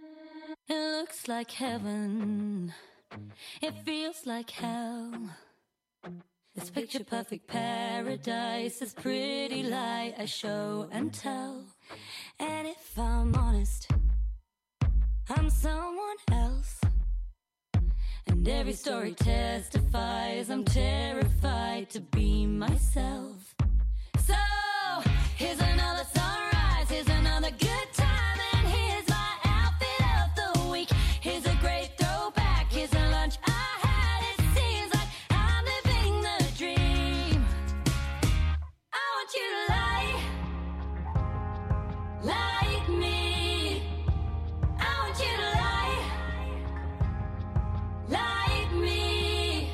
It looks like heaven. It feels like hell. This picture perfect paradise, this pretty lie I show and tell. And if I'm honest, I'm someone else. And every story testifies I'm terrified to be myself. So, here's another sunrise, here's another good time, and here's my outfit of the week. Here's a great throwback, here's a lunch I had. It seems like I'm living the dream. I want you to lie like me. I want you to lie like me.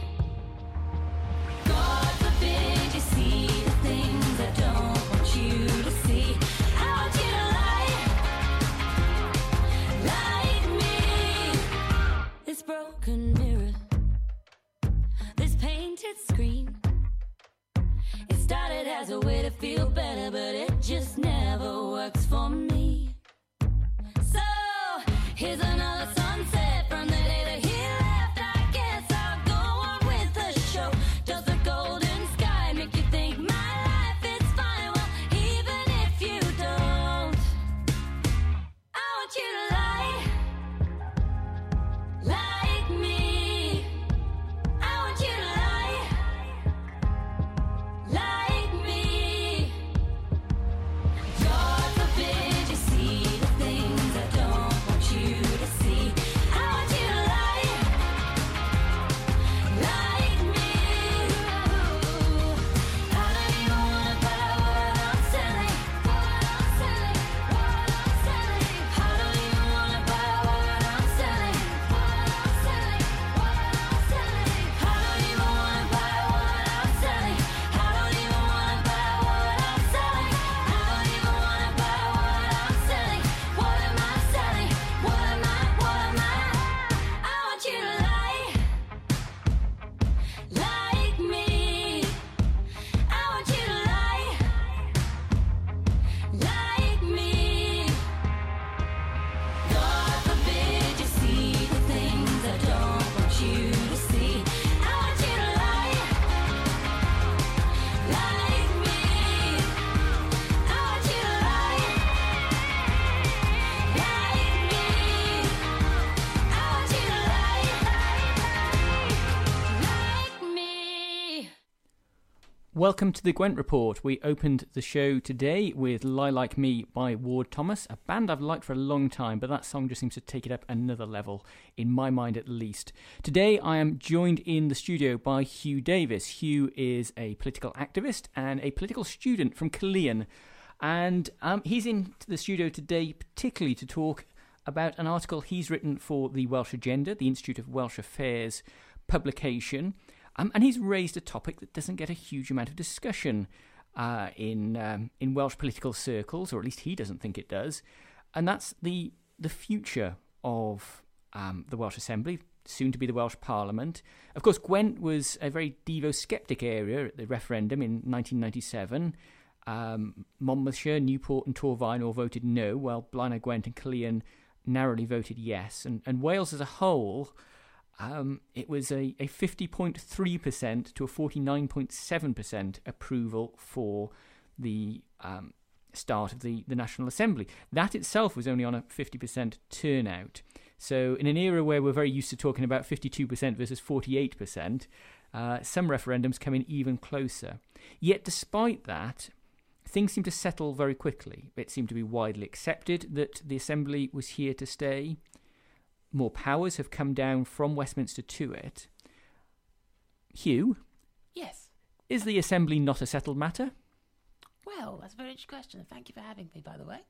God forbid you see the things I don't want you to see. I want you to lie like me. This broken mirror, this painted screen, it started as a way to feel better, but it just never works for me. So, here's another sunset from the day that he left. I guess I'll go on with the show. Does the golden sky make you think my life is fine? Well, even if you don't, I want you to lie like me. I want you to lie like me. God forbid you see the things I don't want you to see. I want you to lie like me. I don't even wanna buy what I'm selling. I don't even wanna buy what I'm selling. I don't even wanna buy what I'm selling. I don't even wanna buy what I'm selling. I don't even wanna buy what I'm selling. What am I selling? What am I? I want you to lie like me. I want you to lie like me. God forbid you see the things I don't want you to see. I want you to lie like me. I want you to lie like me. I want you to lie like me. Welcome to the Gwent Report. We opened the show today with Lie Like Me by Ward Thomas, a band I've liked for a long time, but that song just seems to take it up another level, in my mind at least. Today I am joined in the studio by Hugh Davis. Hugh is a political activist and a political student from Caerleon, and he's in the studio today particularly to talk about an article he's written for the Welsh Agenda, the Institute of Welsh Affairs publication. And he's raised a topic that doesn't get a huge amount of discussion in Welsh political circles, or at least he doesn't think it does, and that's the future of the Welsh Assembly, soon to be the Welsh Parliament. Of course, Gwent was a very Devo-sceptic area at the referendum in 1997. Monmouthshire, Newport and Torfaen all voted no, while Blaenau Gwent and Caerleon narrowly voted yes. And Wales as a whole, it was a 50.3% to a 49.7% approval for the start of the National Assembly. That itself was only on a 50% turnout. So in an era where we're very used to talking about 52% versus 48%, some referendums come in even closer. Yet despite that, things seem to settle very quickly. It seemed to be widely accepted that the Assembly was here to stay. More powers have come down from Westminster to it. Hugh? Yes. Is the Assembly not a settled matter? Well, that's a very interesting question. Thank you for having me, by the way.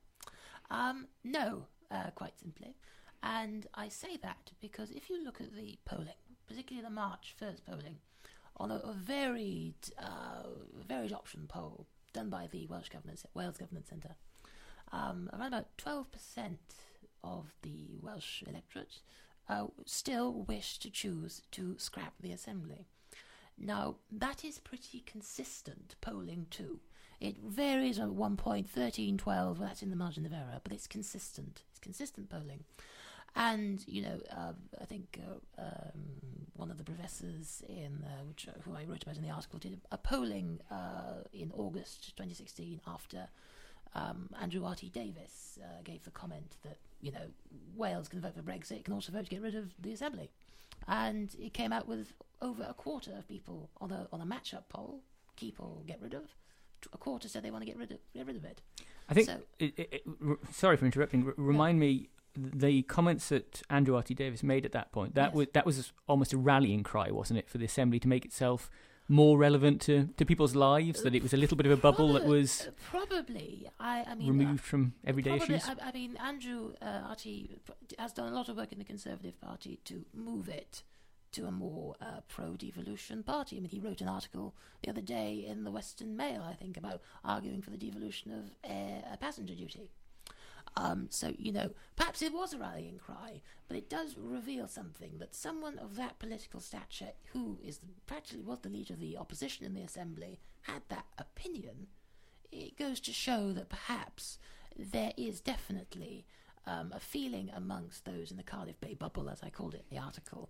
No, quite simply. And I say that because if you look at the polling, particularly the March 1st polling, on a varied option poll done by the Wales Government Centre, around about 12% of the Welsh electorate still wish to choose to scrap the Assembly. Now, that is pretty consistent polling too. It varies at 1 point, 13, 12, well, that's in the margin of error, but it's consistent. It's consistent polling. And, I think one of the professors who I wrote about in the article did a polling in August 2016 after Andrew R.T. Davis gave the comment that, Wales can vote for Brexit, can also vote to get rid of the Assembly. And it came out with over a quarter of people on a match-up poll, keep or get rid of. A quarter said they want to get rid of it. I think, sorry for interrupting, remind me, the comments that Andrew R.T. Davis made at that point, that was almost a rallying cry, wasn't it, for the Assembly to make itself more relevant to people's lives, that it was a little bit of a bubble that was probably removed from everyday issues? I mean, Andrew R.T. has done a lot of work in the Conservative Party to move it to a more pro-devolution party. I mean, he wrote an article the other day in the Western Mail, I think, about arguing for the devolution of air passenger duty. So, perhaps it was a rallying cry, but it does reveal something, that someone of that political stature, who practically was the leader of the opposition in the Assembly, had that opinion. It goes to show that perhaps there is definitely a feeling amongst those in the Cardiff Bay bubble, as I called it in the article.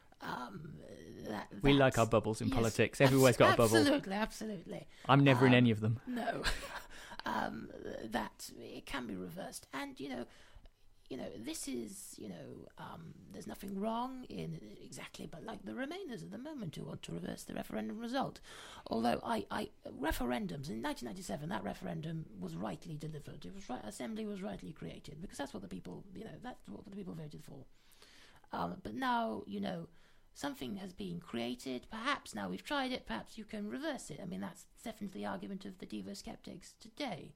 We like our bubbles in politics. Everywhere's got a bubble. Absolutely. I'm never in any of them. No. That it can be reversed, and this is there's nothing wrong in exactly, but like the Remainers at the moment who want to reverse the referendum result. Although referendums in 1997, that referendum was rightly delivered. It was Assembly was rightly created because that's what the people that's what the people voted for. But now something has been created. Perhaps now we've tried it, perhaps you can reverse it. I mean, that's definitely the argument of the Devo-skeptics today.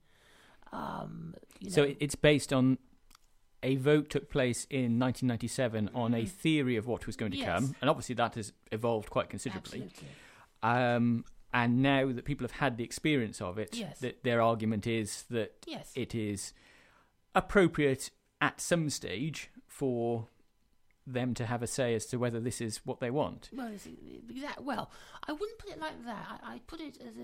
So it's based on a vote took place in 1997 on a theory of what was going to come, and obviously that has evolved quite considerably. Absolutely. And now that people have had the experience of it, that their argument is that it is appropriate at some stage for them to have a say as to whether this is what they want. Well, I wouldn't put it like that. I'd put it as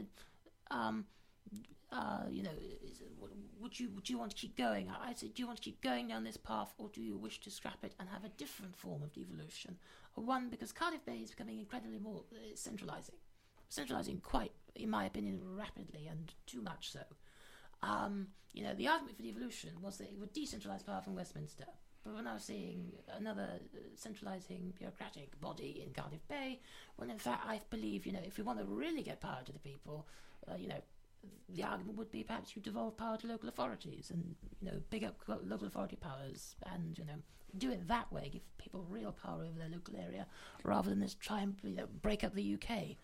would you want to keep going? I'd say, do you want to keep going down this path, or do you wish to scrap it and have a different form of devolution? One, because Cardiff Bay is becoming incredibly more centralising quite, in my opinion, rapidly, and too much so. The argument for devolution was that it would decentralise power from Westminster. But we're now seeing another centralising bureaucratic body in Cardiff Bay, when in fact I believe, if we want to really get power to the people, the argument would be perhaps you devolve power to local authorities and, big up local authority powers and, do it that way, give people real power over their local area, rather than just try and break up the UK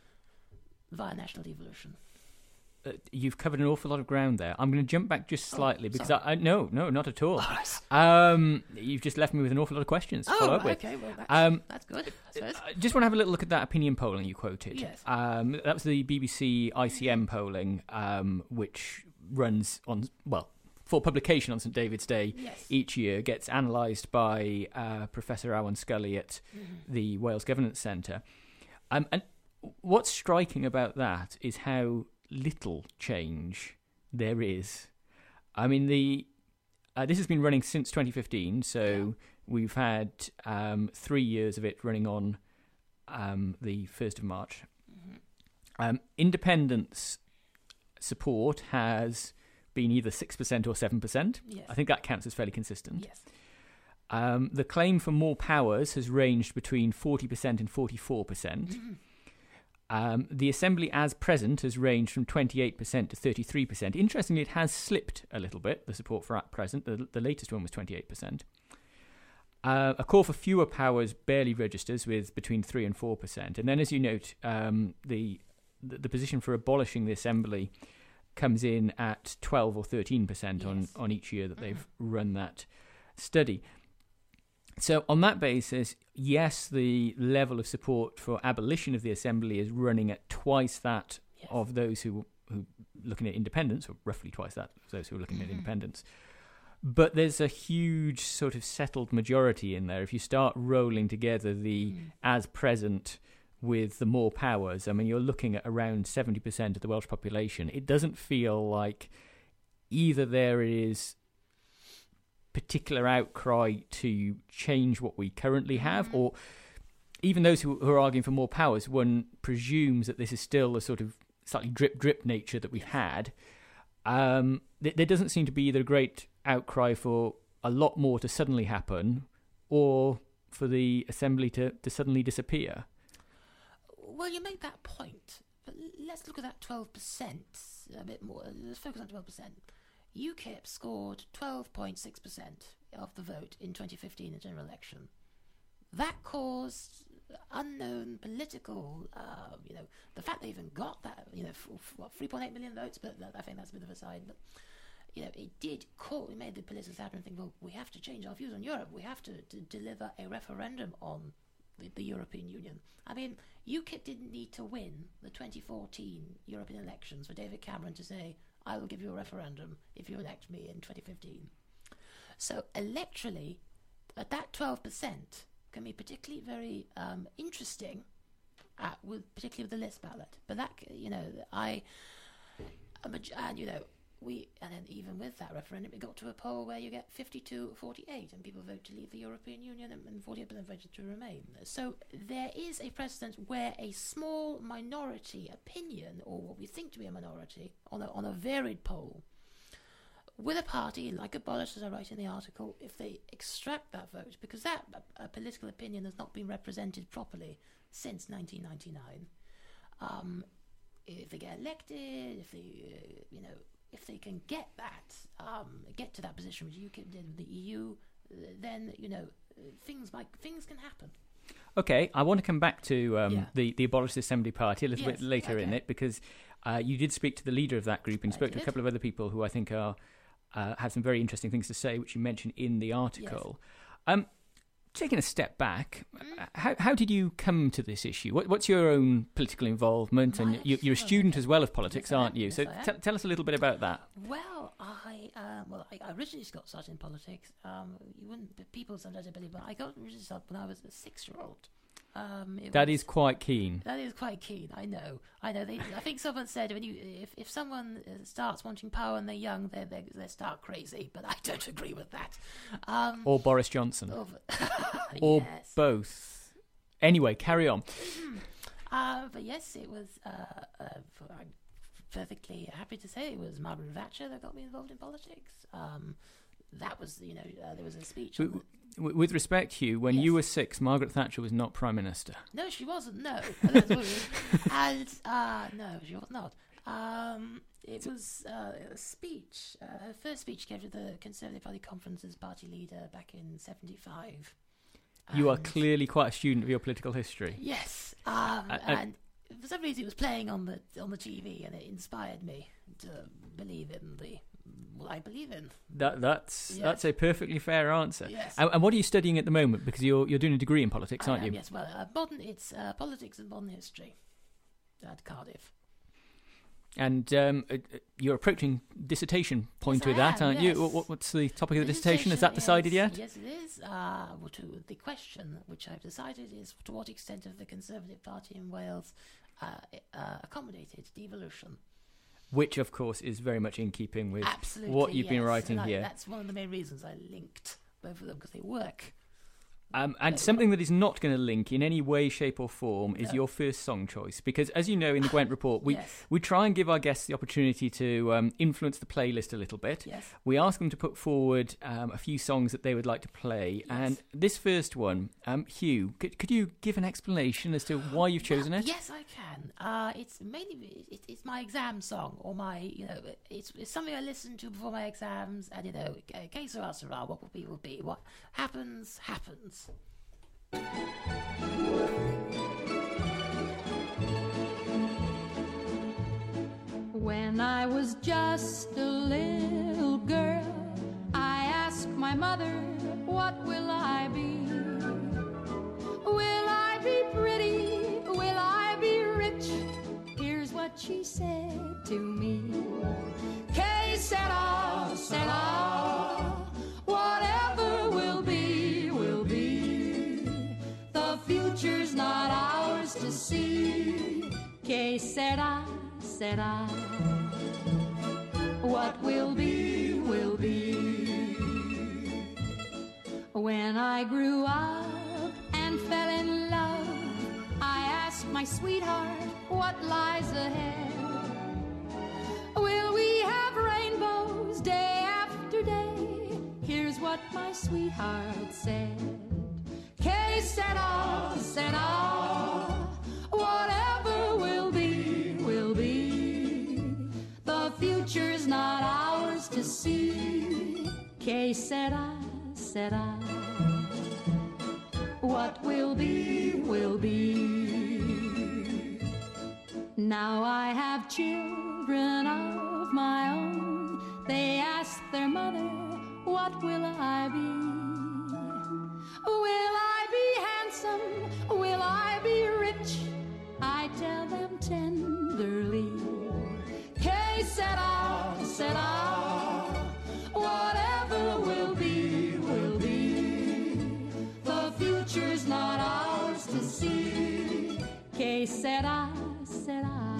via national devolution. You've covered an awful lot of ground there. I'm going to jump back just slightly because no, not at all. You've just left me with an awful lot of questions to follow up with. Okay, well, that's good. I just want to have a little look at that opinion polling you quoted. Yes. That was the BBC ICM polling, which runs on, for publication on St David's Day each year, gets analysed by Professor Owen Scully at the Wales Governance Centre. And what's striking about that is how little change there is. I mean, this has been running since 2015, so we've had 3 years of it running on the 1st of March. Independence support has been either 6% or 7%. Yes. I think that counts as fairly consistent. Yes. The claim for more powers has ranged between 40% and 44%. The Assembly as present has ranged from 28% to 33%. Interestingly, it has slipped a little bit, the support for at present. The latest one was 28%. A call for fewer powers barely registers with between 3 and 4%. And then, as you note, the position for abolishing the Assembly comes in at 12 or 13% on each year that they've run that study. So on that basis, yes, the level of support for abolition of the Assembly is running at twice that of those who looking at independence, or roughly twice that of those who are looking at independence. But there's a huge sort of settled majority in there. If you start rolling together the as present with the more powers, I mean, you're looking at around 70% of the Welsh population. It doesn't feel like either there is particular outcry to change what we currently have, or even those who are arguing for more powers, one presumes that this is still a sort of slightly drip nature that we've had. There doesn't seem to be either a great outcry for a lot more to suddenly happen, or for the assembly to suddenly disappear. Well, you make that point, but let's look at that 12% a bit more. Let's focus on 12%. UKIP scored 12.6% of the vote in 2015 the general election. That caused unknown political, the fact they even got that, 3.8 million votes, but I think that's a bit of a side, but, it did call, it made the political establishment think, well, we have to change our views on Europe, we have to deliver a referendum on the European Union. I mean, UKIP didn't need to win the 2014 European elections for David Cameron to say, I will give you a referendum if you elect me in 2015. So electorally, at that 12% can be particularly very interesting, particularly with the list ballot. But that, and then even with that referendum, it got to a poll where you get 52-48, and people vote to leave the European Union, and 48% voted to remain. So there is a precedent where a small minority opinion, or what we think to be a minority, on a varied poll, with a party like Abolish, as I write in the article, if they extract that vote, because that political opinion has not been represented properly since 1999, if they get elected, if they can get to that position which UKIP did in the EU, then things can happen. Okay, I want to come back to the Abolish Assembly Party a little bit later in it, because you did speak to the leader of that group, and you spoke to a couple of other people who I think are have some very interesting things to say, which you mentioned in the article. Yes. Taking a step back, how did you come to this issue? What's your own political involvement? And you're a student as well of politics, aren't you? So tell us a little bit about that. Well, I originally got started in politics. People sometimes don't believe, but I got originally started when I was a 6-year-old. That is quite keen. That is quite keen. I know. I think someone said if someone starts wanting power when they're young, they start crazy. But I don't agree with that. Or Boris Johnson. Or yes. Both. Anyway, carry on. But yes, it was. I'm perfectly happy to say it was Margaret Thatcher that got me involved in politics. That was, there was a speech. With respect, Hugh, when you were 6, Margaret Thatcher was not Prime Minister. No, she wasn't, no. And, no, she was not. It was a speech. Her first speech she gave to the Conservative Party conference as party leader back in 1975. You are clearly quite a student of your political history. Yes. And for some reason it was playing on the TV, and it inspired me to believe in what I believe in. That's a perfectly fair answer. Yes. And what are you studying at the moment? Because you're doing a degree in politics, aren't you? Yes. Well, it's politics and modern history at Cardiff. And you're approaching dissertation point with that, aren't you? What's the topic of the dissertation? Is that decided yet? Yes, it is. The question which I've decided is to what extent have the Conservative Party in Wales accommodated devolution? Which, of course, is very much in keeping with what you've been writing here. That's one of the main reasons I linked both of them, because they work. And something that is not going to link in any way, shape or form is your first song choice. Because, as you know, in the Gwent Report, we try and give our guests the opportunity to influence the playlist a little bit. Yes. We ask them to put forward a few songs that they would like to play. Yes. And this first one, Hugh, could you give an explanation as to why you've chosen it? Yes, I can. It's mainly it's my exam song, or my it's something I listen to before my exams, and que sera sera, what will be will be, what happens. When I was just a little girl, I asked my mother, what will I be? Will I be pretty? Will I be rich? Here's what she said to me. Que sera, sera, whatever will be, will be. The future's not ours to see. Que sera, sera, what will be, will be. When I grew up and fell in love, I asked my sweetheart what lies ahead. Will we have rainbows day after day? Here's what my sweetheart said. Que sera, sera, whatever will be, will be. The future's not ours to see. Que sera, sera, what will be, will be. Now I have children of my own. They ask their mother, what will I be? Will I be handsome? Will I be rich? I tell them tenderly, que sera, sera, whatever will be, will be. The future's not ours to see. Que sera, sera,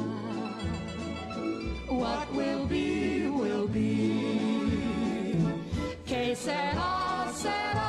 what will be, will be. Que sera, sera.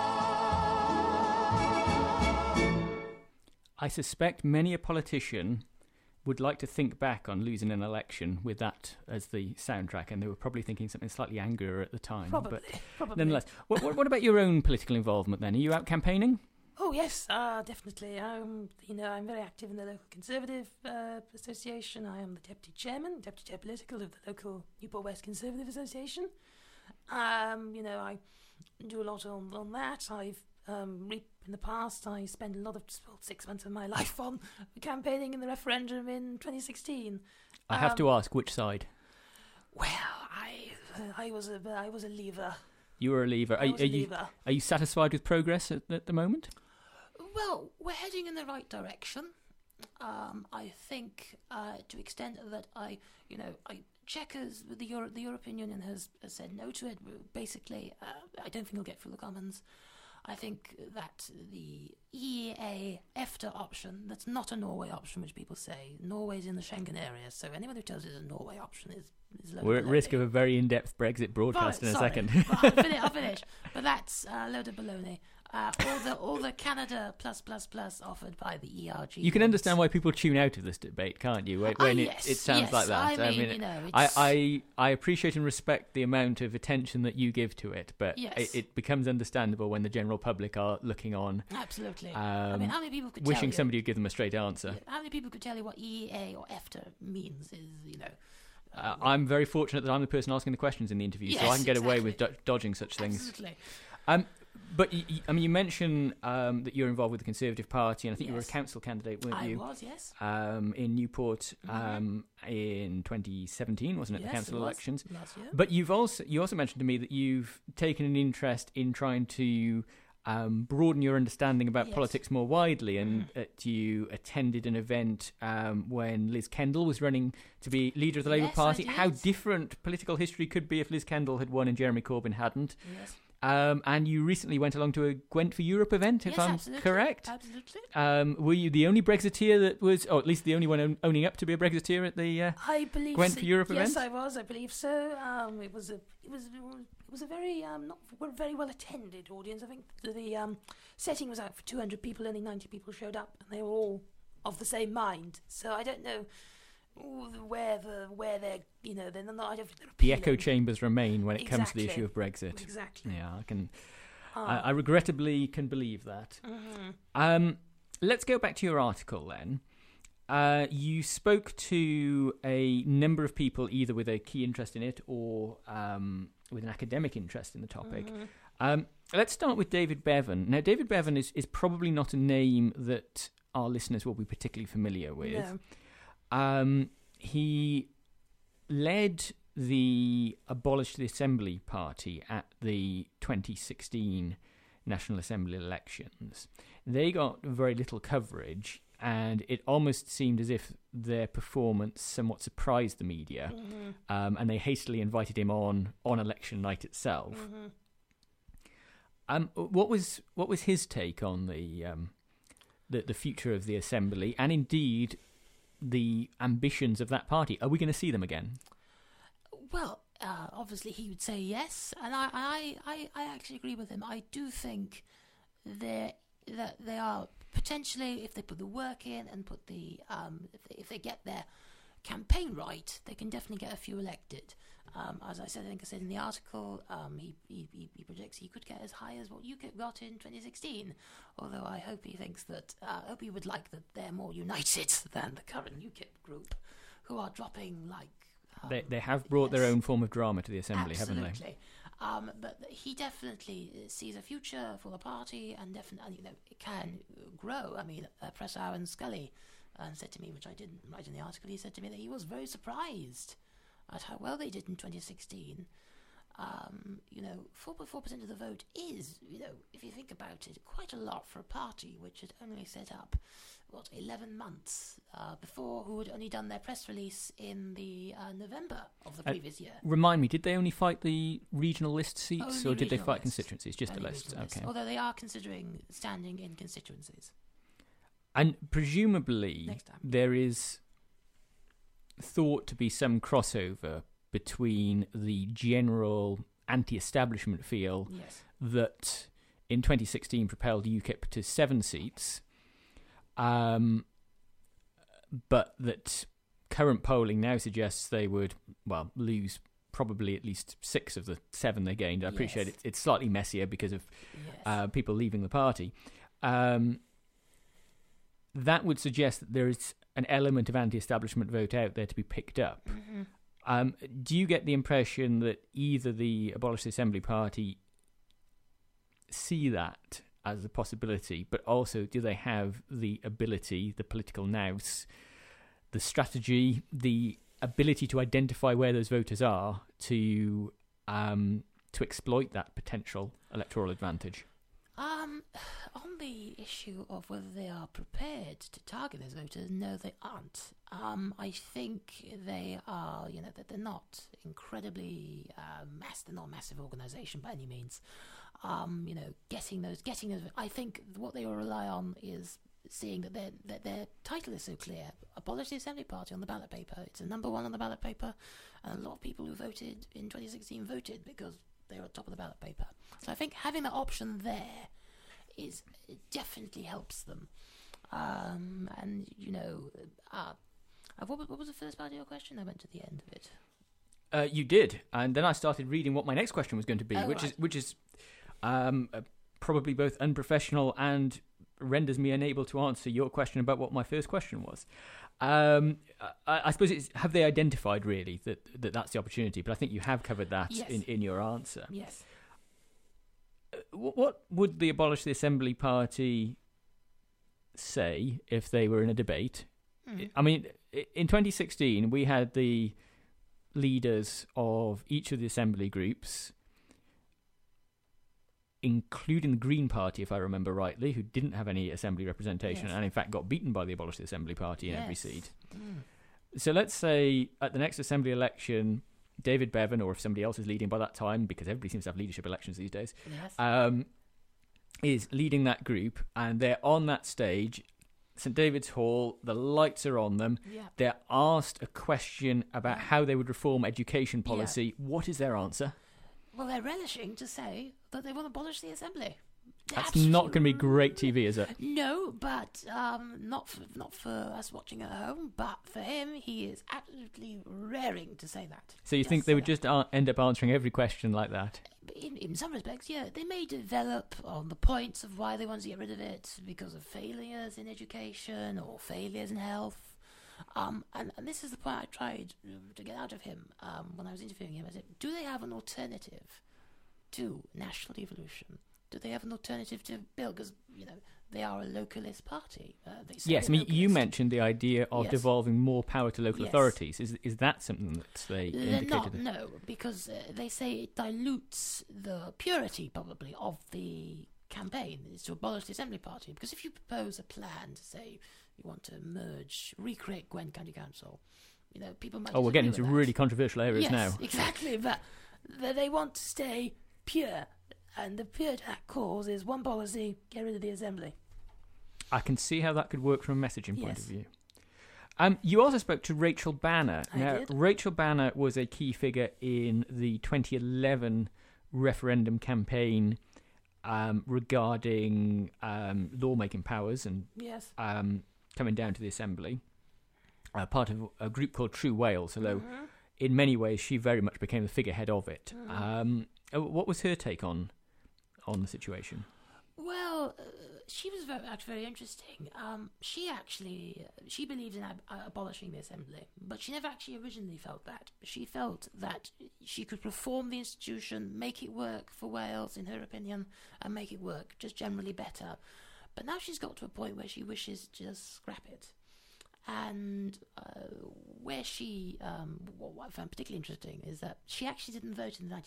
I suspect many a politician would like to think back on losing an election with that as the soundtrack, and they were probably thinking something slightly angrier at the time. Probably. Nonetheless, what about your own political involvement then? Are you out campaigning? Oh yes, definitely. I'm very active in the local Conservative association. I am the deputy chair political of the local Newport West Conservative Association. I do a lot on that. I've in the past, I spent a lot of 6 months of my life on campaigning in the referendum in 2016. I have to ask, which side? Well, I was a Leaver. You were a Leaver. I was a Leaver. Are you satisfied with progress at the moment? Well, we're heading in the right direction. I think to extent that Chequers, the European Union has said no to it. Basically, I don't think it'll get through the Commons. I think that the EEA EFTA option, that's not a Norway option, which people say. Norway's in the Schengen area, so anyone who tells you it's a Norway option is We're at risk of a very in-depth Brexit broadcast in a second. I'll finish. But that's a load of baloney. All the Canada plus offered by the ERG. You can understand why people tune out of this debate, can't you? When it sounds like that. I appreciate and respect the amount of attention that you give to it, but it becomes understandable when the general public are looking on. Absolutely. How many people could wishing tell you, somebody would give them a straight answer? How many people could tell you what EEA or EFTA means? I'm very fortunate that I'm the person asking the questions in the interview, so I can get away with dodging such things. Absolutely. But you mentioned that you're involved with the Conservative Party, and I think you were a council candidate, weren't you? I was, yes. In Newport in 2017, wasn't it? Yes, the council elections. Last year. But you also mentioned to me that you've taken an interest in trying to broaden your understanding about politics more widely, and that you attended an event when Liz Kendall was running to be leader of the Labour Party. How different political history could be if Liz Kendall had won and Jeremy Corbyn hadn't. Yes. And you recently went along to a Gwent for Europe event, if I'm correct. Absolutely. Were you the only Brexiteer that was, or at least the only one owning up to be a Brexiteer at the Gwent for Europe event? Yes, I was. I believe so. It was a very not very well attended audience. I think the setting was out for 200 people. Only 90 people showed up, and they were all of the same mind. So I don't know where they're they're not. I don't think they're appealing. The echo chambers remain when it comes to the issue of Brexit. Exactly. Yeah, I regrettably can believe that. Mm-hmm. Let's go back to your article then. You spoke to a number of people, either with a key interest in it or with an academic interest in the topic. Mm-hmm. Let's start with David Bevan. Now, David Bevan is probably not a name that our listeners will be particularly familiar with. No. He led the Abolish the Assembly Party at the 2016 National Assembly elections. They got very little coverage, and it almost seemed as if their performance somewhat surprised the media, and they hastily invited him on election night itself. What was his take on the future of the Assembly, and indeed the ambitions of that party? Are we going to see them again? Well, obviously he would say yes, and I actually agree with him. I do think that they are potentially, if they put the work in and put the if they get their campaign right, they can definitely get a few elected. As I said in the article, he predicts he could get as high as what UKIP got in 2016. Although I hope he thinks that, hope he would like that they're more united than the current UKIP group, who are dropping like. They have brought their own form of drama to the Assembly, absolutely. haven't they? But he definitely sees a future for the party, and definitely, it can grow. I mean, Professor Aaron Scully said to me, which I didn't write in the article, he said to me that he was very surprised at how well they did in 2016. 4.4% of the vote is, if you think about it, quite a lot for a party which had only set up, 11 months before, who had only done their press release in the November of the previous year. Remind me, did they only fight the regional list seats, Only or did they regional fight lists. constituencies? Just Only the lists, regional lists. okay. Although they are considering standing in constituencies. And presumably Next time. there is thought to be some crossover between the general anti-establishment feel Yes. that in 2016 propelled UKIP to 7 seats, but that current polling now suggests they would, lose probably at least 6 of the 7 they gained. I appreciate Yes. it's slightly messier because of Yes. people leaving the party. That would suggest that there is an element of anti-establishment vote out there to be picked up. Mm-hmm. Do you get the impression that either the Abolish the Assembly Party see that as a possibility, but also do they have the ability, the political nous, the strategy, the ability to identify where those voters are to exploit that potential electoral advantage? On the issue of whether they are prepared to target those voters, no, they aren't. I think they are, that they're not incredibly they're not a massive organisation by any means. Getting those. I think what they will rely on is seeing that their title is so clear. Abolish the Assembly Party on the ballot paper. It's a number 1 on the ballot paper, and a lot of people who voted in 2016 voted because they were at top of the ballot paper. So I think having that option there it definitely helps them. What was the first part of your question? I went to the end of it. You did, and then I started reading what my next question was going to be, Oh, which is probably both unprofessional and renders me unable to answer your question about what my first question was. I suppose have they identified really that's the opportunity? But I think you have covered that Yes. in your answer. Yes. What would the Abolish the Assembly Party say if they were in a debate? I mean, in 2016, we had the leaders of each of the assembly groups, including the Green Party, if I remember rightly, who didn't have any assembly representation and in fact got beaten by the Abolish the Assembly Party in every seat. So let's say at the next assembly election, David Bevan, or if somebody else is leading by that time, because everybody seems to have leadership elections these days, is leading that group, and they're on that stage, St David's Hall, the lights are on them. Yeah. They're asked a question about how they would reform education policy. What is their answer? Well, they're relishing to say that they want to abolish the Assembly. That's not going to be great TV, is it? No, but not for us watching at home. But for him, he is absolutely raring to say that. So you think they would just end up answering every question like that? In some respects, yeah. They may develop on the points of why they want to get rid of it because of failures in education or failures in health. And this is the point I tried to get out of him when I was interviewing him. I said, do they have an alternative to national devolution? Do they have an alternative to Bill? Because, they are a localist party. Yes, I mean, you mentioned the idea of devolving more power to local Yes. authorities. Is that something that they indicated? No, because they say it dilutes the purity, probably, of the campaign, is to abolish the Assembly Party. Because if you propose a plan to say you want to recreate Gwent County Council, people might. Oh, we're getting into disagree with really controversial areas now. Yes, exactly. But they want to stay pure. And the pure that cause is one policy: get rid of the Assembly. I can see how that could work from a messaging point of view. You also spoke to Rachel Banner. I Now, did. Rachel Banner was a key figure in the 2011 referendum campaign regarding lawmaking powers and Yes. coming down to the Assembly. Part of a group called True Wales, although Mhm. in many ways she very much became the figurehead of it. Mhm. What was her take on the situation? Well, she was very interesting. She believed in abolishing the assembly, but she never actually originally felt that. She felt that she could reform the institution, make it work for Wales, in her opinion, and make it work just generally better. But now she's got to a point where she wishes to just scrap it. And where what I found particularly interesting is that she actually didn't vote in the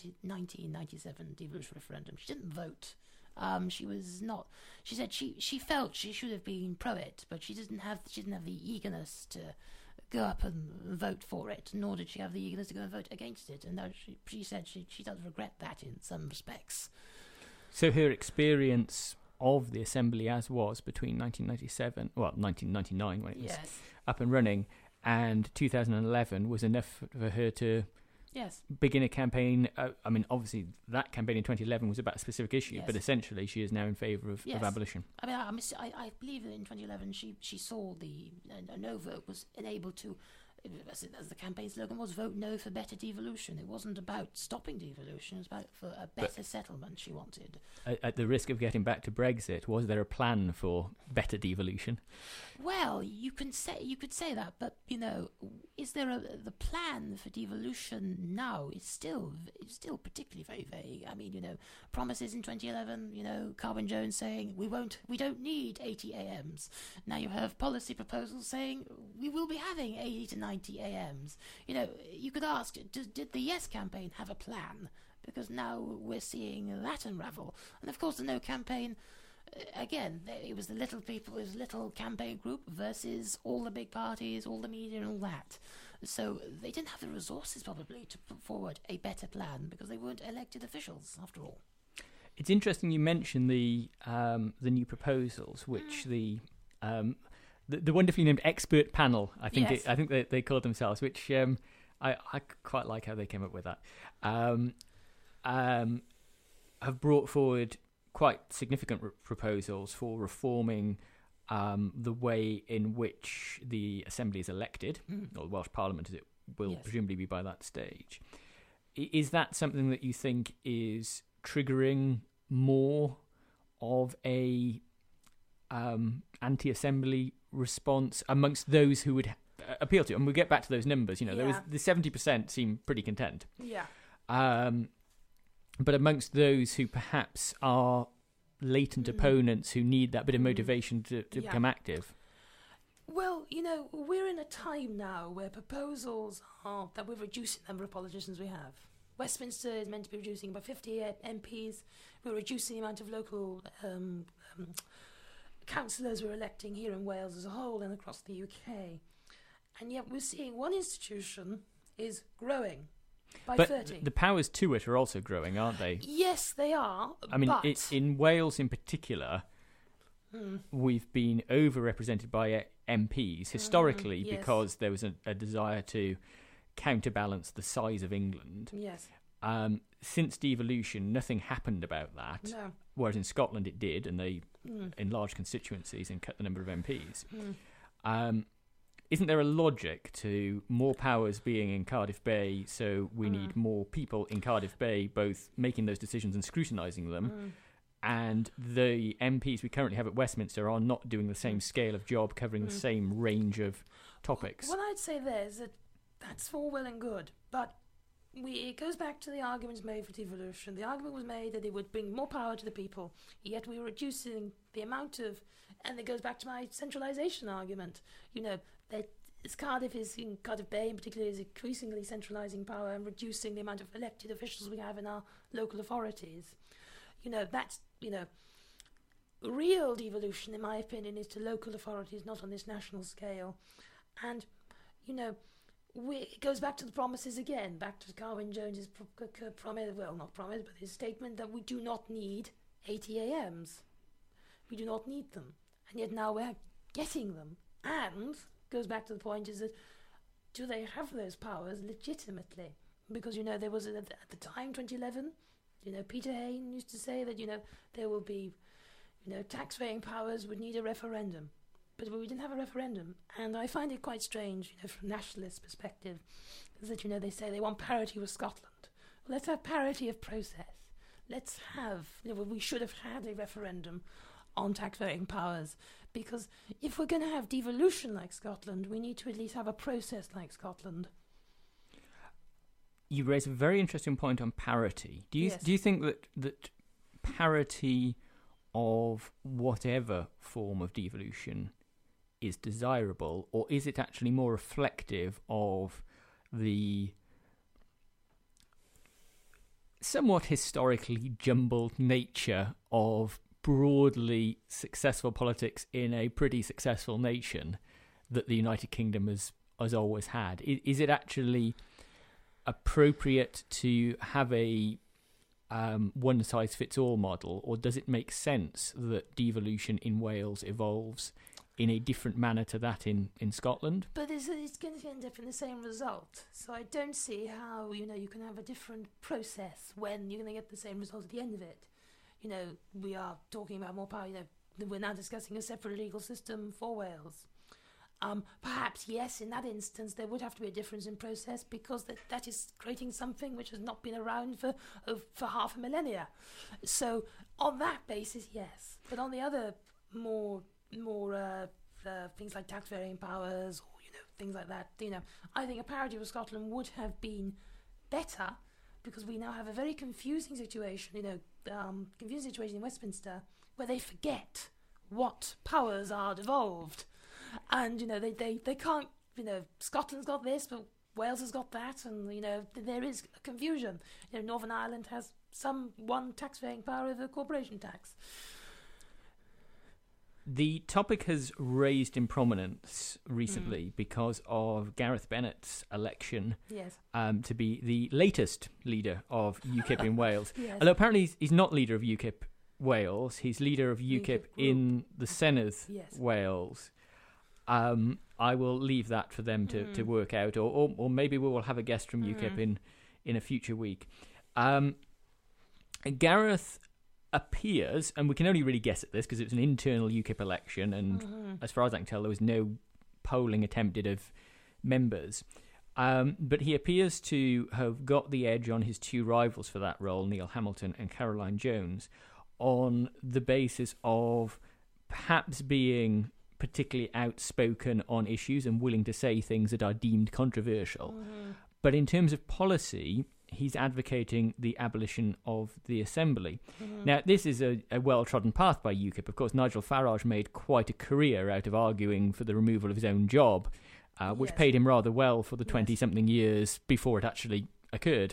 1997 devolution referendum. She didn't vote. She was not. She said she felt she should have been pro it, but she didn't have the eagerness to go up and vote for it, nor did she have the eagerness to go and vote against it. And now she said she does regret that in some respects. So her experience of the Assembly as was between 1999 when it was Yes. up and running, and 2011 was enough for her to Yes. begin a campaign. I mean, obviously, that campaign in 2011 was about a specific issue, Yes. but essentially she is now in favour of Yes. abolition. I mean, I believe that in 2011 she saw the no vote was enabled to, as the campaign slogan was, vote no for better devolution. It wasn't about stopping devolution; it was about for a better settlement she wanted. At the risk of getting back to Brexit, was there a plan for better devolution? Well, you could say that, but is there the plan for devolution now? It's still particularly very vague. I mean, promises in 2011. Carbon Jones saying we don't need 80 AMs. Now you have policy proposals saying we will be having 80 to 90 AMs. You could ask, did the Yes campaign have a plan? Because now we're seeing that unravel, and of course the No campaign. Again, it was the little people, it was a little campaign group versus all the big parties, all the media and all that. So they didn't have the resources probably to put forward a better plan because they weren't elected officials after all. It's interesting you mentioned the new proposals, which the wonderfully named expert panel, I think Yes. I think they called themselves, which I quite like how they came up with that. Have brought forward quite significant proposals for reforming the way in which the Assembly is elected, or the Welsh Parliament as it will Yes. presumably be by that stage. Is that something that you think is triggering more of a anti-Assembly response amongst those who would appeal to it? And we'll get back to those numbers. There was the 70% seem pretty content. Yeah. But amongst those who perhaps are latent opponents who need that bit of motivation to become active. Well, we're in a time now where proposals are that we're reducing the number of politicians we have. Westminster is meant to be reducing by 50 MPs. We're reducing the amount of local councillors we're electing here in Wales as a whole and across the UK. And yet we're seeing one institution is growing by But 30. the powers to it are also growing, aren't they? Yes, they are. I mean, but in Wales in particular, we've been overrepresented by MPs historically yes. because there was a desire to counterbalance the size of England. Yes. Since devolution, nothing happened about that. No. Whereas in Scotland it did, and they enlarged constituencies and cut the number of MPs. Isn't there a logic to more powers being in Cardiff Bay, so we need more people in Cardiff Bay both making those decisions and scrutinising them, and the MPs we currently have at Westminster are not doing the same scale of job, covering the same range of topics? What I'd say there is that that's all well and good, but it goes back to the arguments made for devolution. The argument was made that it would bring more power to the people, yet we were reducing the amount of, and it goes back to my centralisation argument. That Cardiff Bay in particular is increasingly centralising power and reducing the amount of elected officials we have in our local authorities. That's real devolution, in my opinion, is to local authorities, not on this national scale. And it goes back to the promises again, back to Carbon Jones's promise, well, not promise, but his statement that we do not need 80 AMs. We do not need them. And yet now we're getting them. And goes back to the point is that do they have those powers legitimately? Because, there was at the time, 2011, Peter Hain used to say that, there will be, tax-paying powers would need a referendum. But we didn't have a referendum. And I find it quite strange, from a nationalist perspective, is that, they say they want parity with Scotland. Well, let's have parity of process. Let's have, we should have had a referendum on tax-paying powers, because if we're going to have devolution like Scotland, we need to at least have a process like Scotland. You raise a very interesting point on parity. Do you think that parity of whatever form of devolution is desirable, or is it actually more reflective of the somewhat historically jumbled nature of broadly successful politics in a pretty successful nation that the United Kingdom has always had? Is it actually appropriate to have a one-size-fits-all model, or does it make sense that devolution in Wales evolves in a different manner to that in Scotland? But it's going to end up in the same result. So I don't see how, you can have a different process when you're going to get the same result at the end of it. We are talking about more power. We're now discussing a separate legal system for Wales. Perhaps, yes, in that instance, there would have to be a difference in process, because that is creating something which has not been around for half a millennia. So on that basis, yes. But on the other more things like tax-varying powers, or things like that, I think a parity with Scotland would have been better, because we now have a very confusing situation, confusing situation in Westminster, where they forget what powers are devolved, and they can't. Scotland's got this, but Wales has got that, and there is a confusion. Northern Ireland has one tax-paying power over corporation tax. The topic has raised in prominence recently because of Gareth Bennett's election to be the latest leader of UKIP in Wales. Yes. Although apparently he's not leader of UKIP Wales, he's leader of UKIP in the Senedd Wales. I will leave that for them to work out, or maybe we will have a guest from UKIP in a future week. Gareth appears, and we can only really guess at this because it was an internal UKIP election, and as far as I can tell, there was no polling attempted of members. But he appears to have got the edge on his two rivals for that role, Neil Hamilton and Caroline Jones, on the basis of perhaps being particularly outspoken on issues and willing to say things that are deemed controversial. But in terms of policy, he's advocating the abolition of the Assembly. Now, this is a well-trodden path by UKIP. Of course, Nigel Farage made quite a career out of arguing for the removal of his own job, which paid him rather well for the 20-something years before it actually occurred.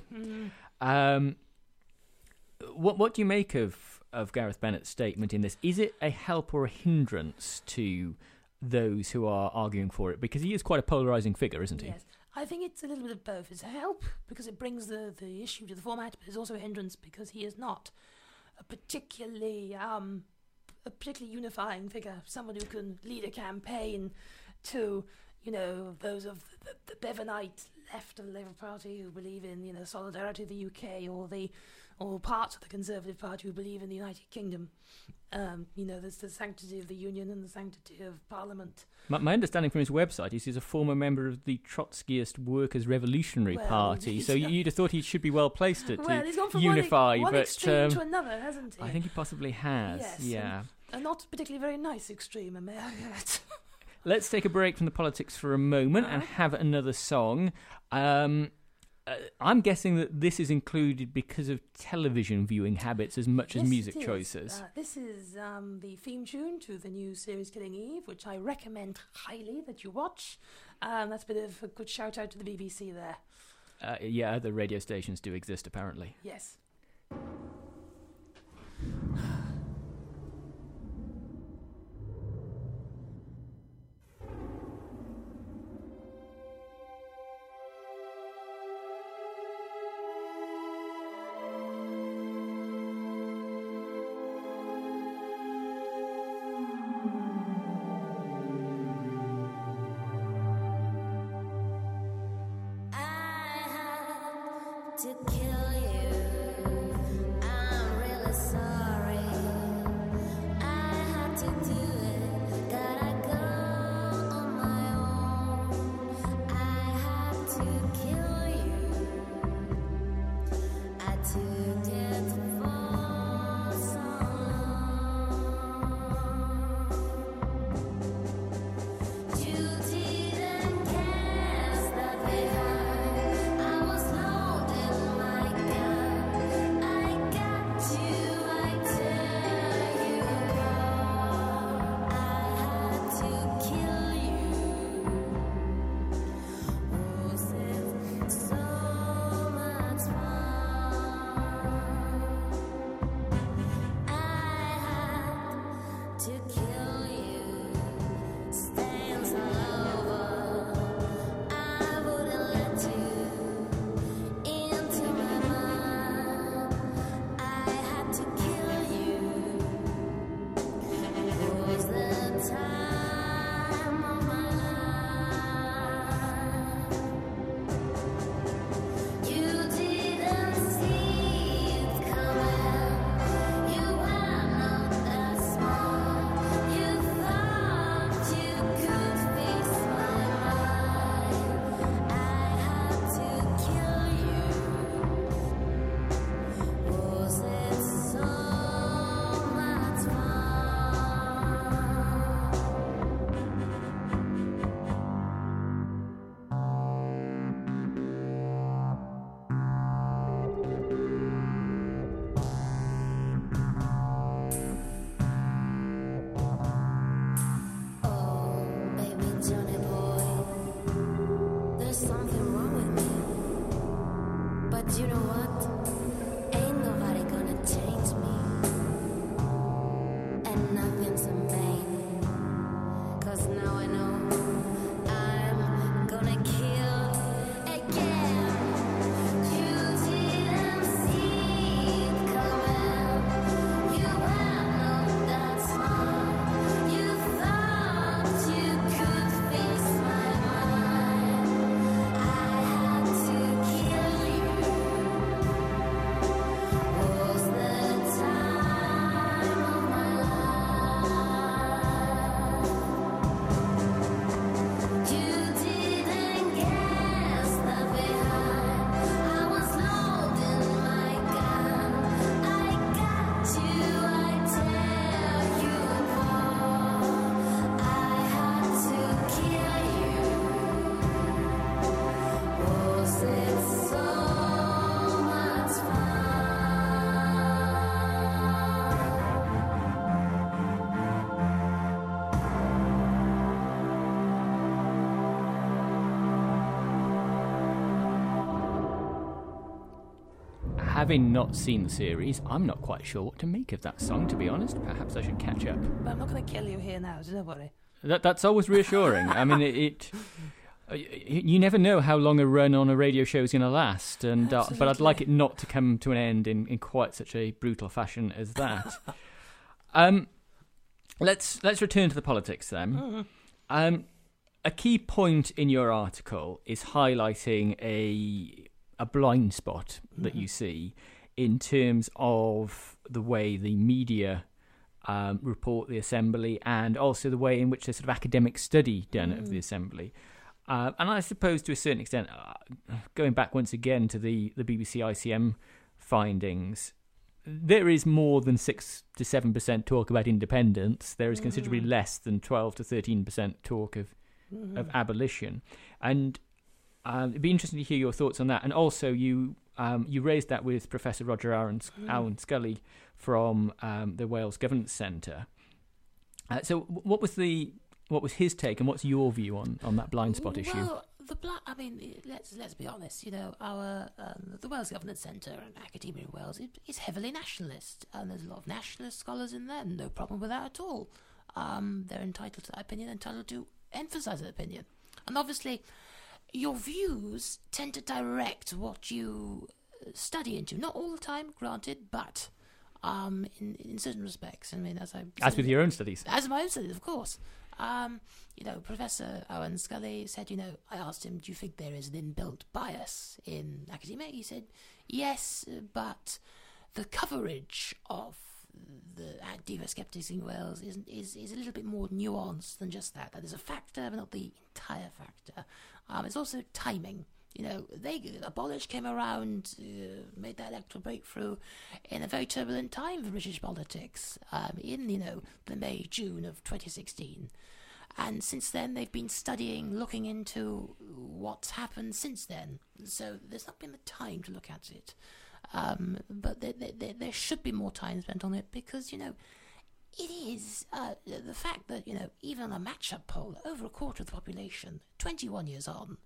What do you make of Gareth Bennett's statement in this? Is it a help or a hindrance to those who are arguing for it? Because he is quite a polarising figure, isn't he? Yes. I think it's a little bit of both. It's a help because it brings the issue to the format, but it's also a hindrance because he is not a particularly unifying figure, someone who can lead a campaign to, those of the Bevanite left of the Labour Party who believe in, solidarity of the UK, or parts of the Conservative Party who believe in the United Kingdom. There's the sanctity of the Union and the sanctity of Parliament. My understanding from his website is he's a former member of the Trotskyist Workers' Revolutionary Party, so you'd have thought he should be well placed to he's gone from unify. one but extreme to another, hasn't he? I think he possibly has, yes, a not particularly very nice extreme, may I add. Let's take a break from the politics for a moment and have another song. I'm guessing that this is included because of television viewing habits as much as music choices. This is the theme tune to the new series Killing Eve, which I recommend highly that you watch. That's a bit of a good shout out to the BBC there. The radio stations do exist apparently. Yes. to kill you. I'm really sorry. I had to do it. Gotta go on my own. I had to kill you. I took it for so long. You didn't guess that behind I was loading my gun. I got you, I tell you all. I had to kill you. Was it so much fun? I had to kill you. Stains all over. I wouldn't let you into my mind. I had to kill you. Was the time of my life. You didn't see it coming. You were not that smart. You thought you could fix my mind. I had to kill you. Was it so much fun? Oh, baby Johnny boy, there's something wrong with me. But you know what? Ain't nobody gonna change me. And nothing's in vain. 'Cause now I know I'm gonna kill again. You didn't see it coming. You were not that smart. You thought you could fix my mind. I had to kill you. Was the time of my life. You didn't guess that behind I was loading my gun. I got you, I tell you all. I had to kill you. Was it so much fun? Having not seen the series, I'm not quite sure what to make of that song, to be honest. Perhaps I should catch up. But I'm not going to kill you here now, so don't worry. That's always reassuring. I mean, you never know how long a run on a radio show is going to last, and but I'd like it not to come to an end in quite such a brutal fashion as that. Let's return to the politics then. A key point in your article is highlighting a blind spot that you see in terms of the way the media report the Assembly, and also the way in which there's sort of academic study done of the Assembly. And I suppose to a certain extent, going back once again to the BBC ICM findings, there is more than 6 to 7% talk about independence. There is considerably less than 12 to 13% talk of abolition. And it'd be interesting to hear your thoughts on that. And also, you raised that with Professor Roger Alan Scully from the Wales Governance Centre. So, what was his take, and what's your view on that blind spot issue? Well, I mean, let's be honest. You know, our the Wales Governance Centre and academia in Wales is heavily nationalist, and there's a lot of nationalist scholars in there. No problem with that at all. They're entitled to that opinion, entitled to emphasise that opinion, and obviously, your views tend to direct what you study into. Not all the time, granted, but in certain respects. I mean, as with your own studies, as my own studies, of course. Professor Owen Scully said, I asked him, do you think there is an inbuilt bias in academia? He said, yes, but the coverage of the diva skeptics in Wales is a little bit more nuanced than just that. That is a factor, but not the entire factor. It's also timing. Abolish came around, made that electoral breakthrough in a very turbulent time for British politics, in, the May, June of 2016. And since then, they've been looking into what's happened since then. So there's not been the time to look at it. But there should be more time spent on it because, it is the fact that, even on a match-up poll, over a quarter of the population, 21 years on,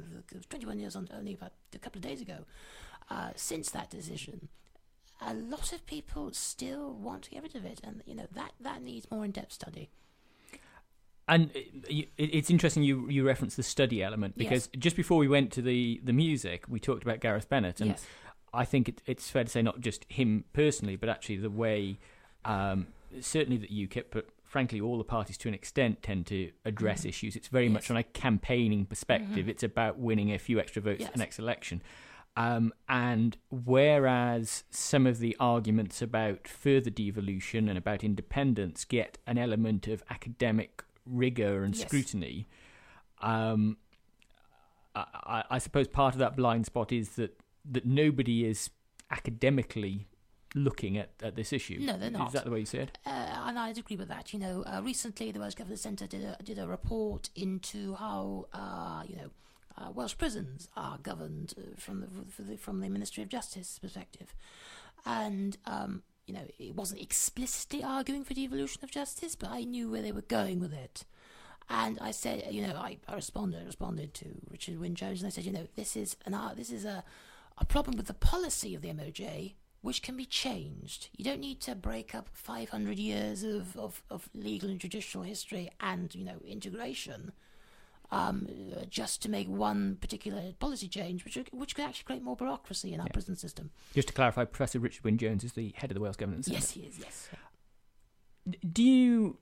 only about a couple of days ago, since that decision, a lot of people still want to get rid of it, and that needs more in-depth study. And it's interesting you referenced the study element, because just before we went to the music, we talked about Gareth Bennett, and I think it's fair to say not just him personally, but actually the way certainly that UKIP, but frankly all the parties to an extent tend to address issues. It's very much on a campaigning perspective. It's about winning a few extra votes the next election. And whereas some of the arguments about further devolution and about independence get an element of academic rigour and scrutiny, I suppose part of that blind spot is that nobody is academically looking at this issue. No, they're not. Is that the way you see it? And I'd agree with that. Recently the Welsh Government Centre did a report into how Welsh prisons are governed from the Ministry of Justice perspective, and it wasn't explicitly arguing for devolution of justice, but I knew where they were going with it. And I said, I responded to Richard Wyn-Jones, and I said, this is a problem with the policy of the MOJ, which can be changed. You don't need to break up 500 years of legal and judicial history and, integration, just to make one particular policy change, which could actually create more bureaucracy in our prison system. Just to clarify, Professor Richard Wyn-Jones is the head of the Wales Government Centre. Yes, he is, yes. Do you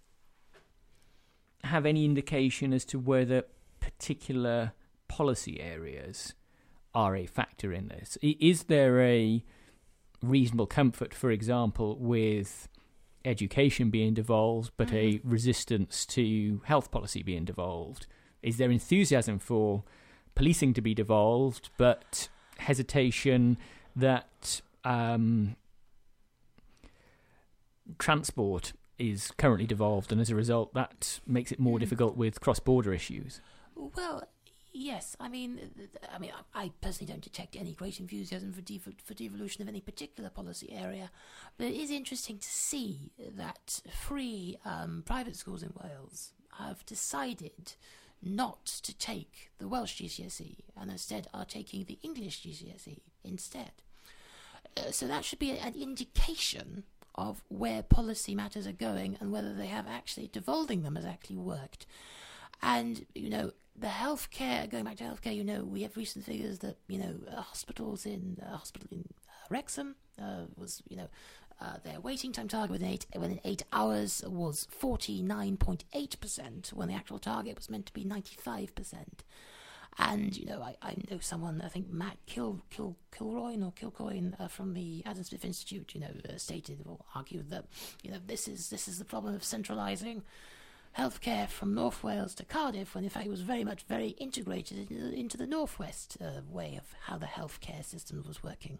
have any indication as to whether particular policy areas are a factor in this? Is there a reasonable comfort, for example, with education being devolved, but a resistance to health policy being devolved? Is there enthusiasm for policing to be devolved, but hesitation that transport is currently devolved, and as a result that makes it more difficult with cross-border issues? Well, yes. I personally don't detect any great enthusiasm for devolution of any particular policy area, but it is interesting to see that free private schools in Wales have decided not to take the Welsh GCSE and instead are taking the English GCSE instead. So that should be an indication of where policy matters are going and whether they have actually devolving them has actually worked. And, the healthcare, going back to healthcare, we have recent figures that, hospital in Wrexham was, their waiting time target within 8 hours was 49.8%, when the actual target was meant to be 95%. And, I know someone, I think Matt Kilcoyne from the Adam Smith Institute, stated or argued that, this is the problem of centralising healthcare from North Wales to Cardiff, when in fact it was very integrated into the Northwest way of how the healthcare system was working.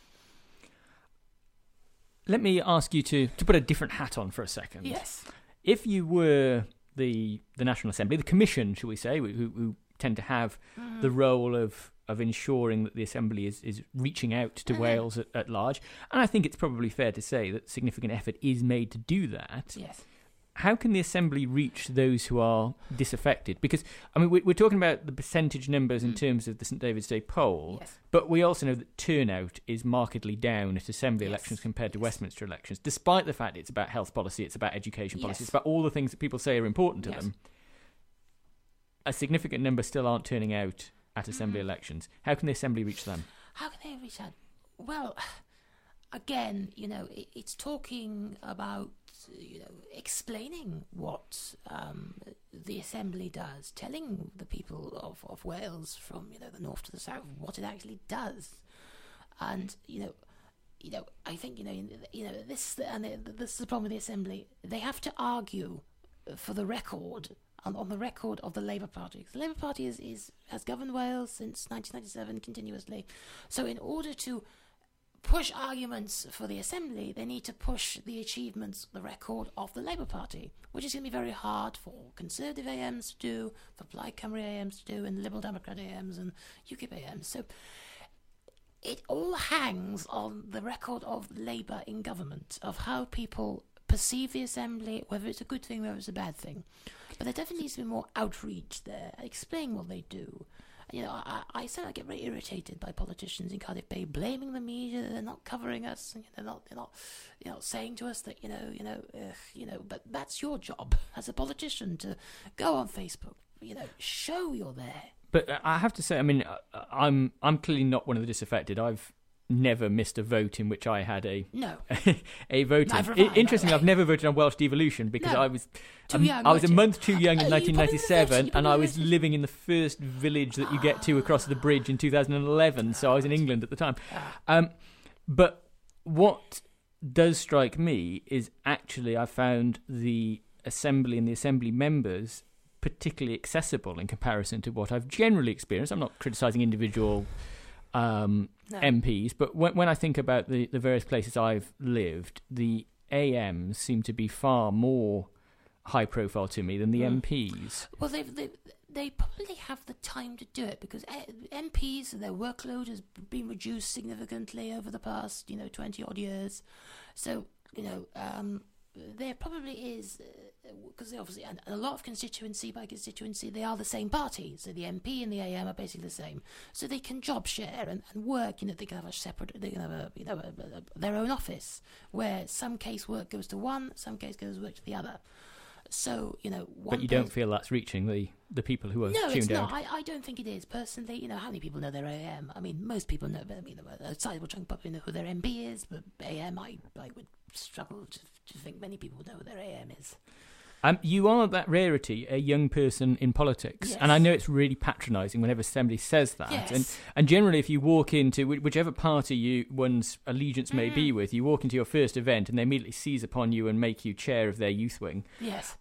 Let me ask you to put a different hat on for a second. Yes. If you were the National Assembly, the Commission, shall we say, who tend to have the role of ensuring that the Assembly is reaching out to Wales at large, and I think it's probably fair to say that significant effort is made to do that. Yes. How can the Assembly reach those who are disaffected? Because, we're talking about the percentage numbers in terms of the St David's Day poll, but we also know that turnout is markedly down at Assembly elections compared to Westminster elections, despite the fact it's about health policy, it's about education policy, it's about all the things that people say are important to them. A significant number still aren't turning out at Assembly elections. How can the Assembly reach them? How can they reach out? Well, again, it's talking about, explaining what the Assembly does, telling the people of Wales from, the north to the south what it actually does. And, I think, this is the problem with the Assembly. They have to argue for the record, on the record of the Labour Party. The Labour Party has governed Wales since 1997 continuously. So in order to push arguments for the Assembly, they need to push the achievements, the record of the Labour Party, which is going to be very hard for Conservative AMs to do, for Plaid Cymru AMs to do, and Liberal Democrat AMs and UKIP AMs. So it all hangs on the record of Labour in government, of how people perceive the Assembly, whether it's a good thing, whether it's a bad thing. But there definitely needs to be more outreach there, explaining what they do. I get very irritated by politicians in Cardiff Bay blaming the media. They're not covering us. And they're not, saying to us that But that's your job as a politician, to go on Facebook, show you're there. But I have to say, I mean, I'm clearly not one of the disaffected. I've never missed a vote in which I had a vote. Interestingly, I've never voted on Welsh devolution because I was too young. I was a month too young in 1997, and I was living in the first village that you get to across the bridge in 2011. So I was in England at the time. But what does strike me is actually I found the Assembly and the Assembly members particularly accessible in comparison to what I've generally experienced. I'm not criticising individual MPs, but when I think about the various places I've lived, the AMs seem to be far more high profile to me than the MPs. Well, they probably have the time to do it because MPs, their workload has been reduced significantly over the past 20 odd years. So there probably is, because they obviously, and a lot of constituency by constituency, they are the same party. So the MP and the AM are basically the same. So they can job share and work. They can have a separate, they can have their own office where some case work goes to one, some case goes work to the other. So but you don't feel that's reaching the people who are tuned out? No, it's not. I don't think it is personally. How many people know their AM? I mean, most people know. I mean, a sizable chunk probably know who their MP is, but AM, I would struggle to think many people know who their AM is. You are that rarity, a young person in politics. Yes. And I know it's really patronising whenever somebody says that. Yes. And generally, if you walk into whichever party one's allegiance may be with, you walk into your first event and they immediately seize upon you and make you chair of their youth wing. Yes.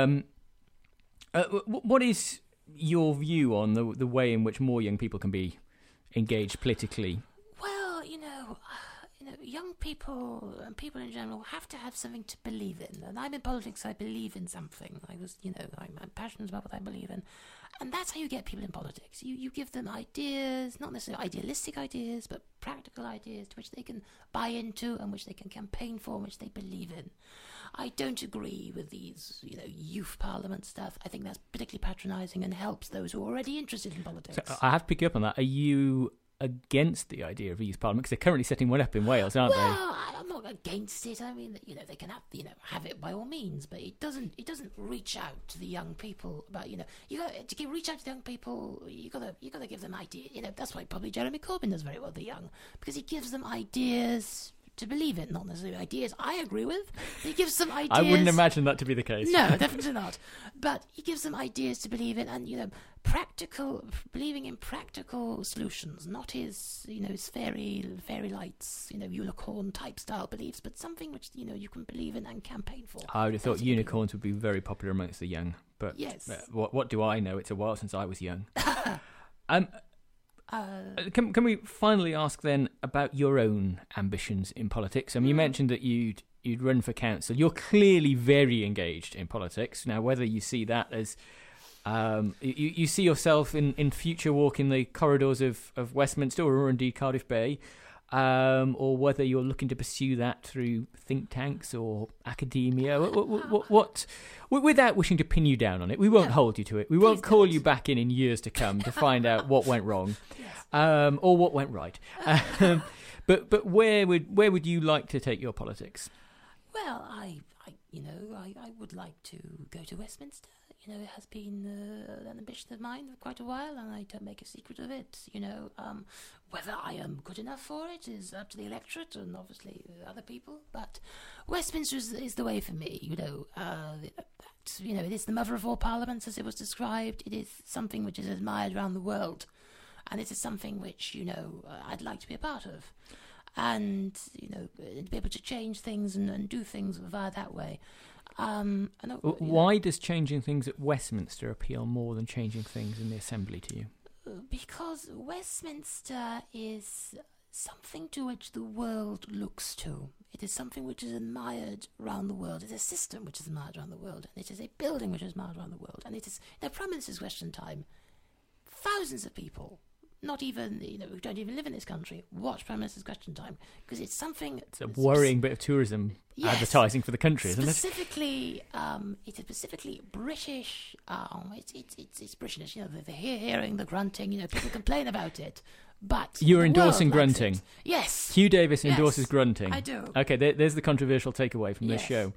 What is your view on the way in which more young people can be engaged politically? Well, young people and people in general have to have something to believe in. And I'm in politics, I believe in something. I'm passionate about what I believe in. And that's how you get people in politics. You give them ideas, not necessarily idealistic ideas, but practical ideas to which they can buy into and which they can campaign for and which they believe in. I don't agree with these, youth parliament stuff. I think that's particularly patronising and helps those who are already interested in politics. So I have to pick you up on that. Are you against the idea of a youth parliament? Because they're currently setting one up in Wales, aren't they? Well, I'm not against it. I mean, they can have it by all means, but it doesn't reach out to the young people about, you got to reach out to the young people. You got to give them ideas. That's why probably Jeremy Corbyn does very well with the young, because he gives them ideas to believe in, not necessarily ideas I agree with. He gives them ideas. I wouldn't imagine that to be the case. No, definitely not. But he gives them ideas to believe in, and believing in practical solutions, not his his fairy lights, unicorn type style beliefs, but something which you can believe in and campaign for. I would have thought unicorns would be very popular amongst the young, but yes. What do I know? It's a while since I was young. Can we finally ask then about your own ambitions in politics? You mentioned that you'd run for council. You're clearly very engaged in politics. Now, whether you see that as you see yourself in future walking the corridors of Westminster or indeed Cardiff Bay, or whether you're looking to pursue that through think tanks or academia, what without wishing to pin you down on it, we won't hold you to it. We won't call you back in years to come to find out what went wrong, or what went right. But where would you like to take your politics? Well, I would like to go to Westminster. it has been an ambition of mine for quite a while, and I don't make a secret of it. Whether I am good enough for it is up to the electorate and obviously other people. But Westminster is the way for me. It is the mother of all parliaments, as it was described. It is something which is admired around the world, and it is something which I'd like to be a part of, and to be able to change things and do things via that way. Why does changing things at Westminster appeal more than changing things in the Assembly to you? Because Westminster is something to which the world looks to. It is something which is admired around the world. It is a system which is admired around the world. And it is a building which is admired around the world. And it is, Prime Minister's Question Time, thousands of people, not even, who don't even live in this country, watch Prime Minister's Question Time, because it's something... It's a worrying bit of tourism advertising for the country, isn't it? It is specifically British. It's British. They're hearing the grunting. People complain about it, but you're endorsing grunting. Yes, Hugh Davis endorses grunting. I do. Okay, there's the controversial takeaway from this show.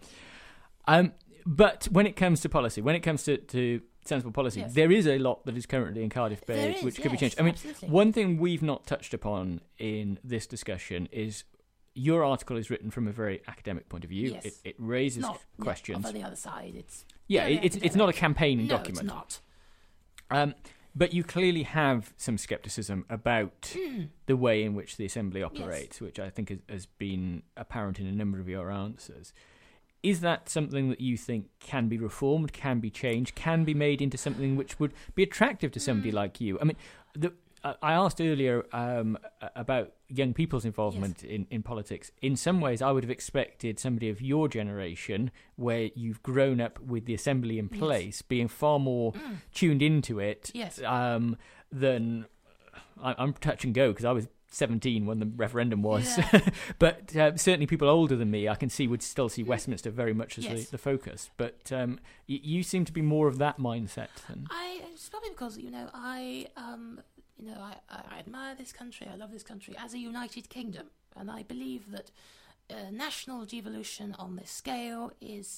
But when it comes to policy, when it comes to sensible policy, there is a lot that is currently in Cardiff Bay which could be changed. I mean, one thing we've not touched upon in this discussion is your article is written from a very academic point of view. Yes. It raises questions. Not on the other side, it's it's not a campaign no, document. It's not. But you clearly have some scepticism about the way in which the Assembly operates, which I think has been apparent in a number of your answers. Is that something that you think can be reformed, can be changed, can be made into something which would be attractive to somebody like you? I mean, I asked earlier about young people's involvement in politics. In some ways, I would have expected somebody of your generation, where you've grown up with the Assembly in place, being far more tuned into it than... I'm touch and go, because I was 17 when the referendum was. But certainly people older than me, I can see, would still see Westminster very much as the focus. But you seem to be more of that mindset. It's probably because, I admire this country, I love this country as a united kingdom, and I believe that national devolution on this scale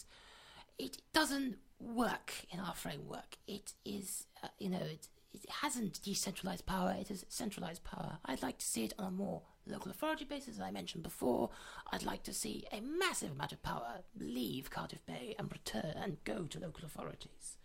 it doesn't work in our framework. It is, it hasn't decentralised power, it is centralised power. I'd like to see it on a more local authority basis, as I mentioned before. I'd like to see a massive amount of power leave Cardiff Bay and return and go to local authorities.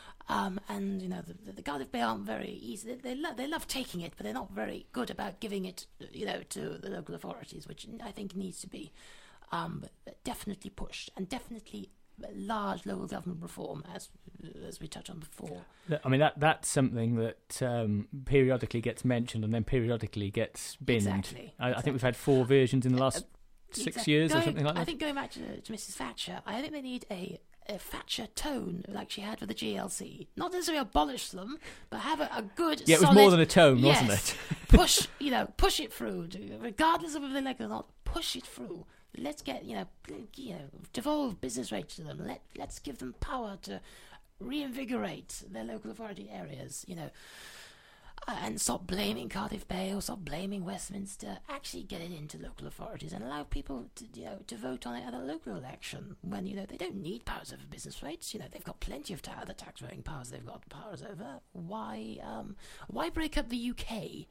The Cardiff Bay aren't very easy. They love taking it, but they're not very good about giving it, to the local authorities, which I think needs to be definitely pushed, and definitely large local government reform, as we touched on before. I mean, that's something that periodically gets mentioned and then periodically gets binned. Exactly. I think we've had 4 versions in the last 6 years or something like that. I think going back to Mrs. Thatcher, I think they need a Thatcher tone like she had with the GLC. Not necessarily abolish them, but have a good, it was solid, more than a tone, wasn't it? push it through, regardless of whether they like it or not. Push it through. Let's get devolve business rates to them. Let's give them power to reinvigorate their local authority areas. And stop blaming Cardiff Bay or stop blaming Westminster. Actually get it into local authorities and allow people to vote on it at a local election when they don't need powers over business rates. They've got plenty of other tax-raising powers they've got powers over. Why break up the UK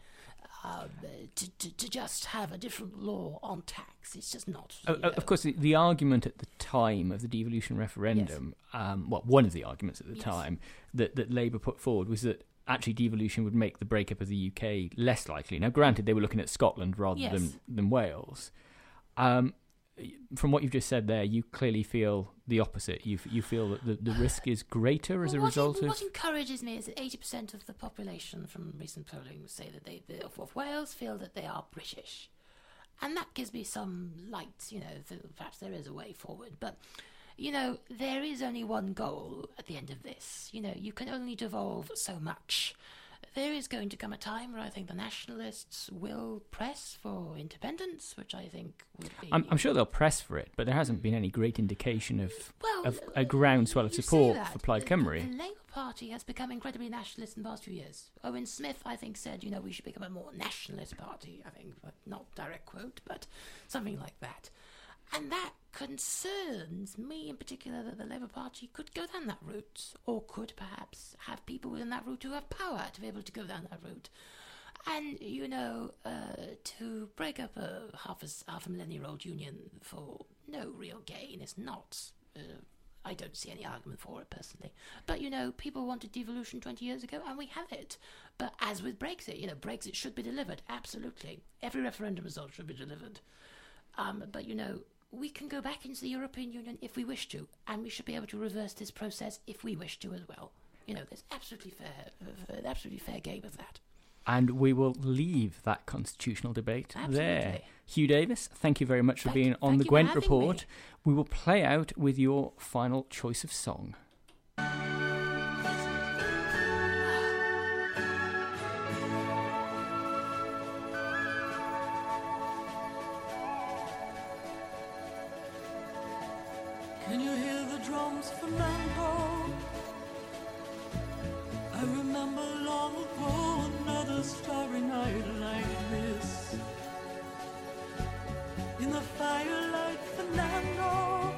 to just have a different law on tax? It's just not. Of course, the argument at the time of the devolution referendum, one of the arguments at the time that Labour put forward was that actually devolution would make the breakup of the UK less likely. Now, granted, they were looking at Scotland rather than Wales. From what you've just said there, you clearly feel the opposite. You feel that the risk is greater as a result of... What encourages me is that 80% of the population from recent polling say that they of Wales feel that they are British. And that gives me some light, perhaps there is a way forward. But, there is only one goal at the end of this. You can only devolve so much. There is going to come a time where I think the nationalists will press for independence, which I think would be... I'm sure they'll press for it, but there hasn't been any great indication of a groundswell of support for Plaid Cymru. The Labour Party has become incredibly nationalist in the past few years. Owen Smith, I think, said, we should become a more nationalist party, I think, but not direct quote, but something like that. And that concerns me in particular, that the Labour Party could go down that route, or could perhaps have people within that route who have power to be able to go down that route. And, you know, to break up a half a millennia-old union for no real gain is not... I don't see any argument for it, personally. But, you know, people wanted devolution 20 years ago, and we have it. But as with Brexit, you know, Brexit should be delivered, absolutely. Every referendum result should be delivered. But, you know, we can go back into the European Union if we wish to, and we should be able to reverse this process if we wish to as well. You know, there's absolutely fair game of that. And we will leave that constitutional debate Absolutely. there. Hugh Davis, thank you very much for being on the Gwent Report. We will play out with your final choice of song. Can you hear the drums, Fernando? I remember long ago another starry night like this. In the firelight, Fernando,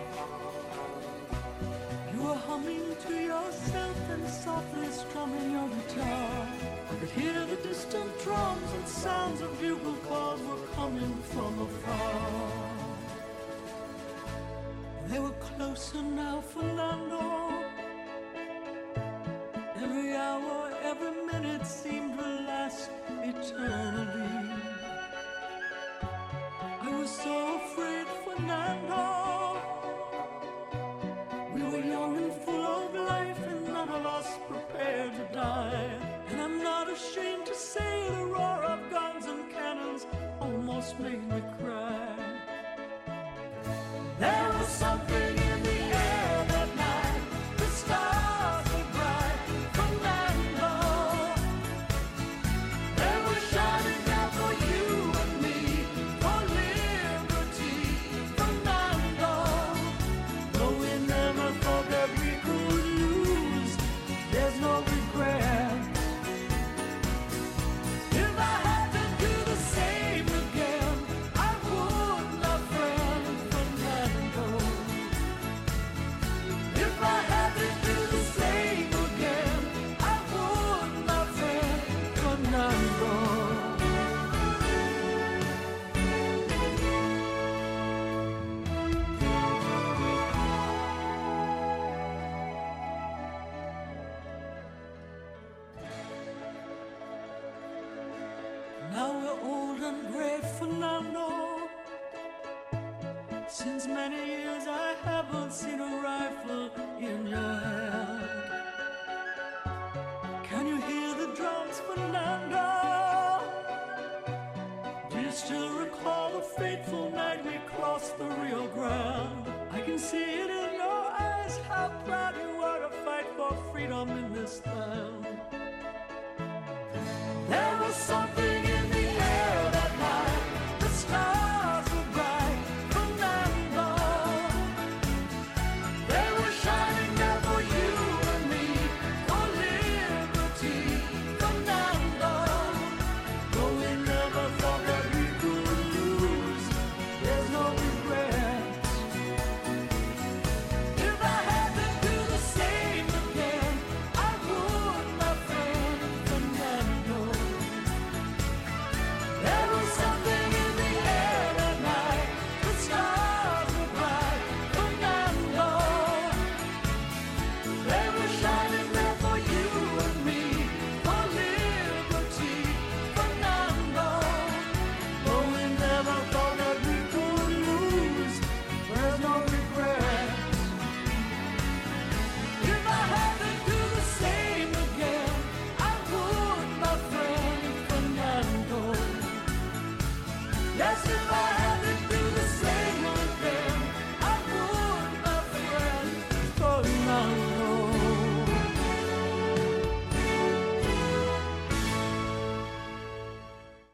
you were humming to yourself and softly strumming your guitar. I could hear the distant drums and sounds of bugle calls were coming from afar. They were closer now, Fernando. Every hour, every minute seemed to last eternally. I was so afraid, Fernando. We were young and full of life, and none of us prepared to die. And I'm not ashamed to say the roar of guns and cannons almost made me cry. There was something in the air that night. The stars were bright, Fernando. They were shining down for you and me, for liberty, Fernando. Though we never thought that we could lose, there's no regret. If I had to do the same again, I would, my friend Fernando. If I had to do the same again, I would, my friend Fernando. Now we're old and gray, Fernando. Since many years I haven't seen a rifle in your hand. Can you hear the drums, Fernando? Do you still recall the fateful night we crossed the Rio Grande? I can see it in your eyes, how proud you are to fight for freedom in this land. There was something in the air that night. The stars were bright, Fernando. They were shining down for you and me, for liberty, Fernando. Though we never thought that we could lose, there's no regret. If I had to do the same again, I would, my friend Fernando. There was something in the air that night. The stars were bright, Fernando. They were shining there for you and me, for liberty, Fernando. Though we never thought that we could lose, there's no regret. If I had to do the same again, I would, my friend Fernando. Yes, if I